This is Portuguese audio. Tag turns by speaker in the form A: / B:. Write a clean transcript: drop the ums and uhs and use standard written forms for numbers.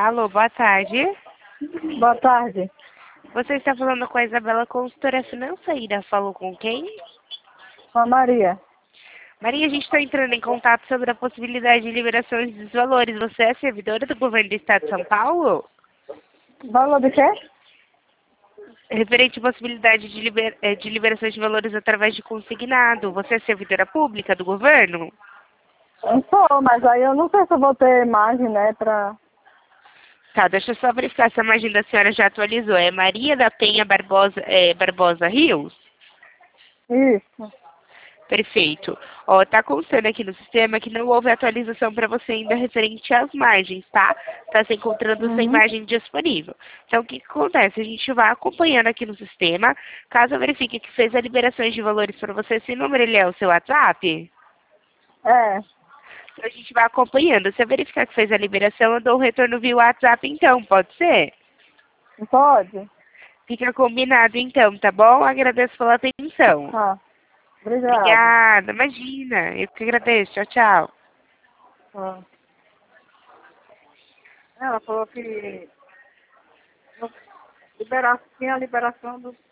A: Alô, boa tarde.
B: Boa tarde.
A: Você está falando com a Isabela, consultora financeira. Falou com quem?
B: Com a Maria.
A: Maria, a gente está entrando em contato sobre a possibilidade de liberação dos valores. Você é servidora do governo do estado de São Paulo?
B: Valor de quê?
A: Referente à possibilidade de liberação de valores através de consignado. Você é servidora pública do governo?
B: Eu sou, mas aí eu não sei se eu vou ter margem, né, pra...
A: Tá, deixa eu só verificar se a imagem da senhora já atualizou. É Maria da Penha Barbosa Rios?
B: Isso.
A: Perfeito. Ó, tá constando aqui no sistema que não houve atualização para você ainda referente às margens, tá? Tá se encontrando sem
B: Uhum.
A: margem disponível. Então, o que que acontece? A gente vai acompanhando aqui no sistema. Caso eu verifique que fez a liberação de valores para você, esse número ele é o seu WhatsApp?
B: É.
A: Então, a gente vai acompanhando. Se eu verificar que fez a liberação, eu dou o retorno via WhatsApp, então, pode ser?
B: Pode?
A: Fica combinado, então, tá bom? Agradeço pela atenção.
B: Tá. Obrigada.
A: Obrigada, imagina. Eu que agradeço. Tchau, tchau.
B: Tá. Ela falou que tinha a liberação do